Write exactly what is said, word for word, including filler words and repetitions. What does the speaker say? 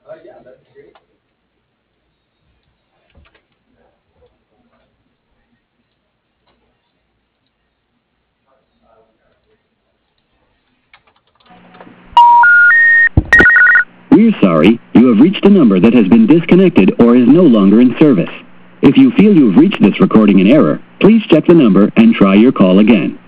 We're sorry, you have reached a number that has been disconnected or is no longer in service. If you feel you've reached this recording in error, please check the number and try your call again.